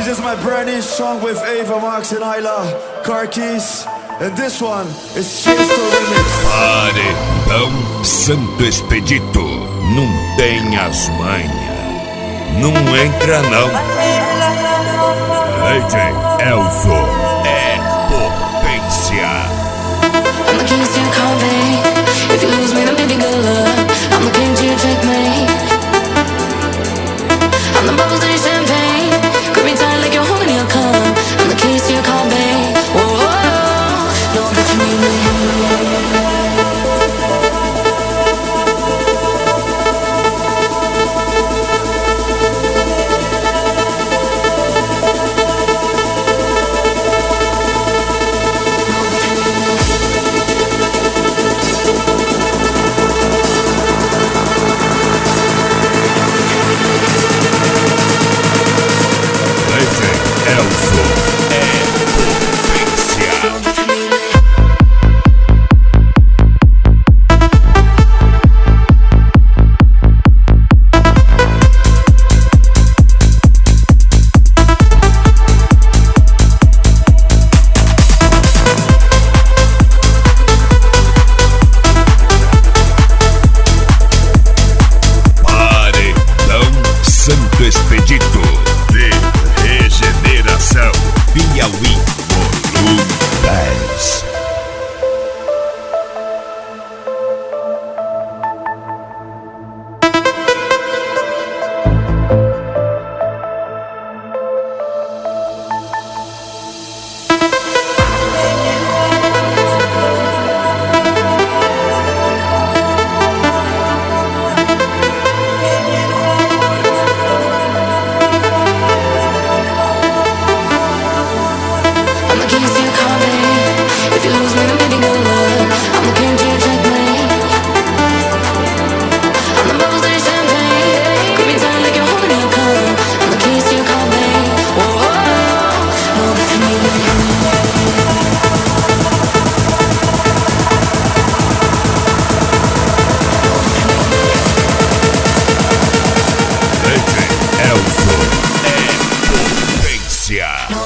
This is my brand new song with Ava Max and Ayla, Car Keys. And this one is Chesto Remix. Paredão Santo Expedito, não tem as manhas, não entra não. DJ Elzo é potência. I'm the keys to your car, babe. If you lose me, then baby, good luck. I'm the king to your checkmate. I'm the bubbles to your champagne. Grip me tight like you're holding your cup. I'm the keys to your car, babe. Whoa, whoa, whoa. Know that you need me. Expedito de Regeneração Piauí, volume 10. Elzo é potência.